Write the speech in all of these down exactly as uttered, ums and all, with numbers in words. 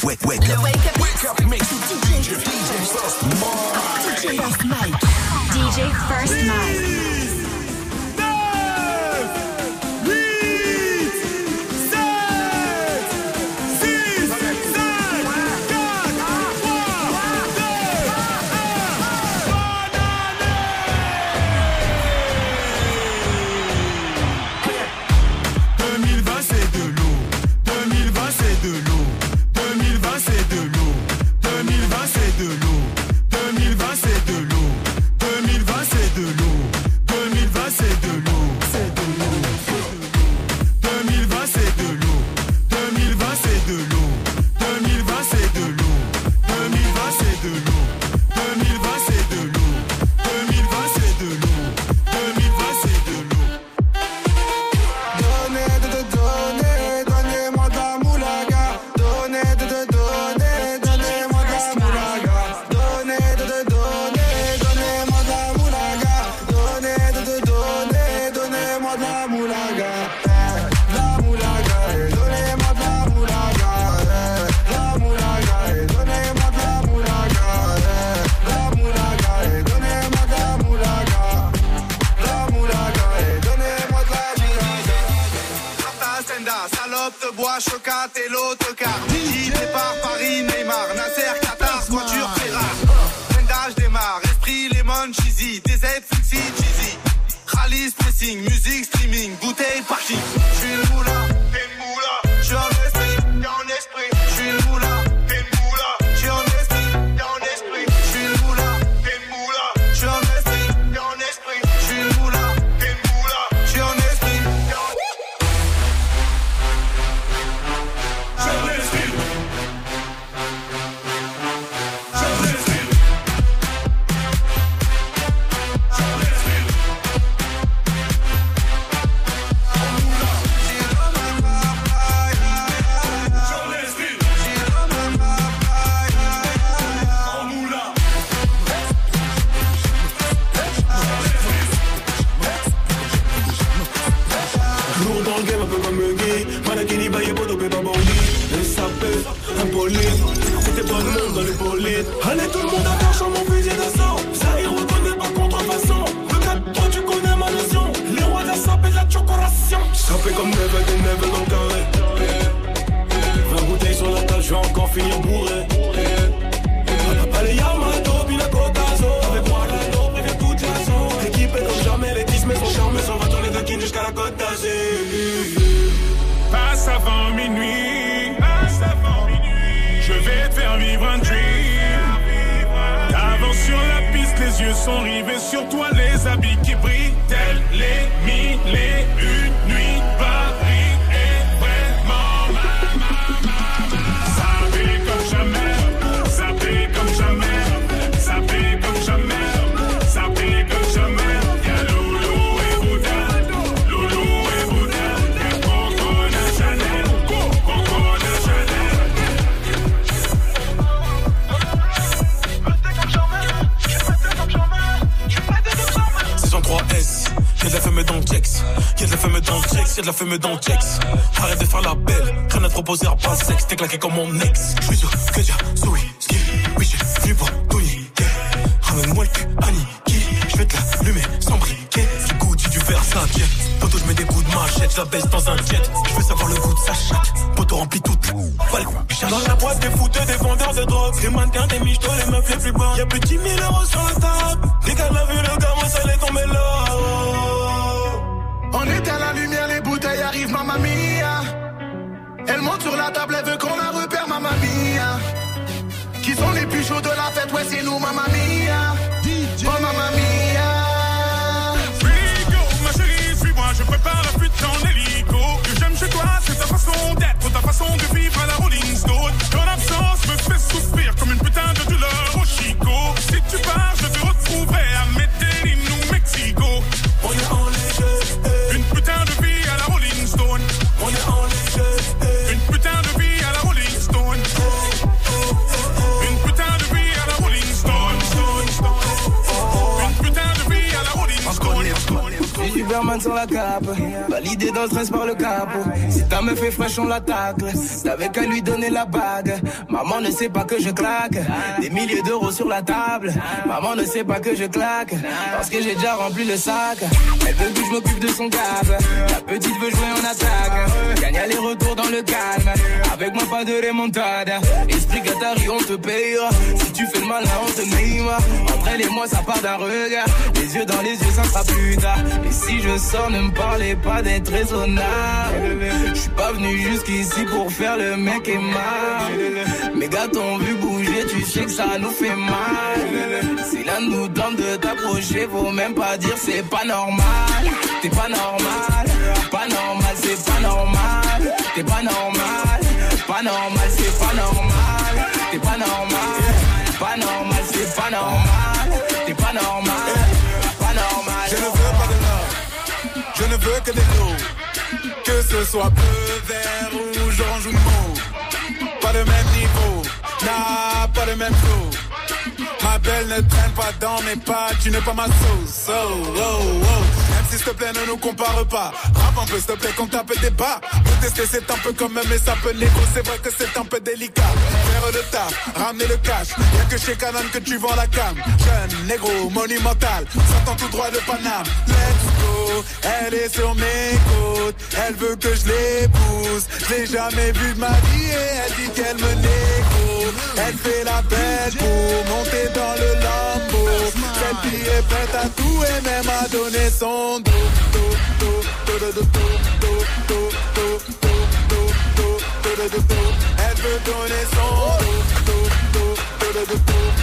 wake, wake up. Wake up, wake up, make you D J, D J First Mike. D J First Mike. D J First Mike. Chocat et l'autocar. Qui prépare Paris, Neymar, Nasser, Qatar, voiture Ferrari. Blindage démarre, esprit, lemon, cheesy, D Z, flexi, cheesy. Rallye, pressing, musique, streaming, bouteille, parking. J'suis le moula, t'es le moula. J'suis en esprit, t'es en esprit. J'suis le moula, t'es le moula. J'suis en esprit, t'es en esprit. J'suis le moula, t'es le moula. J'suis en esprit, t'es en esprit. J'suis le moula, t'es le moula. J'suis en esprit, t'es en esprit. Allez tout le monde à marche en mon fusil d'assaut. Ça y reconnaît pas contrefaçon. Le quatre trois tu connais ma notion. Les rois de la sape et de la chocoration. Sapé comme Nevel et Nevel dans le carré. vingt bouteilles sur la table, je vais encore finir bourré. Allez Yamato, Pinacotazo. Avec moi la dope, prévient toute la zone. Équipé comme jamais, les dix maisons charmées. On va tourner de Kin jusqu'à la Côte d'Azur. Passe avant minuit. Passe avant minuit. Je vais te faire vivre un dream. T'avances sur la piste, les yeux sont rivés sur toi, les habits qui brillent, tels les mille et une nuits. Paris est vraiment ma, ma, ma, ma. Ça fait comme jamais, ça fait comme jamais, ça fait comme jamais, ça fait comme jamais. Y'a Loulou et Bouddha, Loulou et Bouddha, y'a Coco de Chanel, Coco de Chanel. Saison trois S, y'a de la fumée dans le Jex. Y'a de la fumée dans le Jex, y'a de la fumée dans le Jex. Arrête de faire la belle, rien à te proposer à pas sexe. T'es claqué comme mon ex. J'suis sur Kedia, souris, ski. Oui, j'ai venu pour tout niquer. Ramène-moi le cul, Aniki. J'vais te l'allumer sans briquet. Du goût, du Versace. Poto, j'mets des coups de machette, j'la baisse dans un jet. J'veux savoir le goût de sa chatte. Poto remplit toute la balle. Dans la boîte des fouteux, des vendeurs de drogue. Des mannequins, des michtos, les meufs les plus bonnes. Y'a plus de dix mille euros sur la table. Les gars de la vue, le gars, moi ça l'est tombé là. On est à la lumière, les bouteilles arrivent, mamma mia. Elle monte sur la table, elle veut qu'on la repère, mamma mia. Qui sont les plus chauds de la fête, ouais c'est nous, mamma mia. Oh mamma mia. Frigo, ma chérie, suis-moi, je prépare la fuite en hélico. Que j'aime chez toi, c'est ta façon d'être, ta façon de vivre à la Rolling Stone. Ton absence me fait souffrir comme une putain de douleur au Chico. Si tu pars, je te retrouverai à Medellín ou Mexico. On est en léger, une putain de vie à la Rolling Stone. on est en léger, Une putain de vie à la Rolling Stone. Une putain de vie à la Rolling Stone. Stone, Stone. Caravane sur la cape, validé dans le stress par le capot. Si ta meuf est fraîche, on la tacle. T'avais qu'à lui donner la bague. Maman ne sait pas que je claque. Des milliers d'euros sur la table. Maman ne sait pas que je claque. Parce que j'ai déjà rempli le sac. Elle veut que je m'occupe de son câble. La petite veut jouer en attaque. Gagne aller-retour dans le calme. Avec moi pas de remontada. Esprit Qatari, on te payera. Si tu fais le malin, on te mime. Entre elle et moi, ça part d'un regard. Les yeux dans les yeux, ça sera plus tard. Et si je sors, ne me parlez pas d'être raisonnable. Je suis pas venu jusqu'ici pour faire le mec et mal. Mes gars t'ont vu bouger, tu sais que ça nous fait mal. Si l'un nous tente de t'approcher, faut même pas dire c'est pas normal. T'es pas normal, pas normal, c'est pas normal. T'es pas normal, pas normal, c'est pas normal. T'es pas normal, pas normal, c'est pas normal. T'es pas normal, pas normal. Je ne veux pas de l'or, je ne veux que des lots. Que ce soit bleu, vert, rouge, orange ou mauve. Pas le même niveau, nah, pas le même flow. Ma belle ne traîne pas dans mes pas, tu n'es pas ma sauce. Oh, oh, oh. Même si s'il te plaît ne nous compare pas. Rap un peu s'il te plaît qu'on tape des bas. Me tester c'est un peu comme même mais ça peut négo. C'est vrai que c'est un peu délicat. Faire le taf, ramener le cash. Y'a que chez Canon que tu vends la cam. Jeune, négro, monumental. Sortant tout droit de Paname. Let's go, elle est sur mes côtes. Elle veut que je l'épouse. Je l'ai jamais vue de ma vie et elle dit qu'elle me négo. Elle fait la belle pour monter dans le Lambo. Cette fille est prête à tout et même à donner son dos. Elle veut donner son dos. Elle veut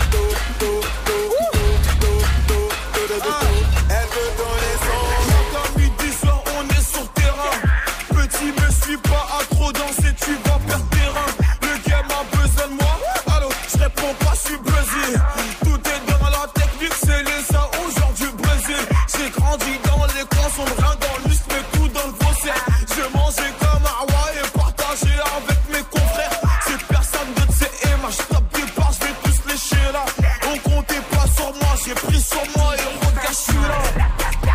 donner son dos. Midi soir on est sur terrain. Petit me suis pas à trop danser, tu vas perdre terrain. Le game a besoin de moi. Allô, je réponds pas, je suis buzzé. Tout est dans la technique, c'est les A aujourd'hui Brésil. J'ai grandi dans les coins sombres, rien dans l'ustre, mais tout dans le faussaire. Je mangeais comme un roi et partagé avec mes confrères. C'est personne de ces images, je tape des barres, je vais tous lécher là. On comptait pas sur moi, j'ai pris sur moi et regarde, je suis là.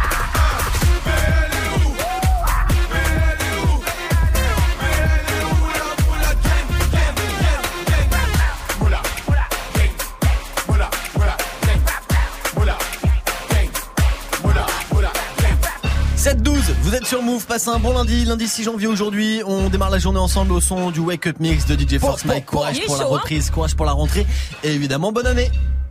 sept douze, vous êtes sur Move, passez un bon lundi, lundi six janvier aujourd'hui, on démarre la journée ensemble au son du Wake Up Mix de D J Force Mike. Courage pour la reprise, courage pour la rentrée et évidemment bonne année.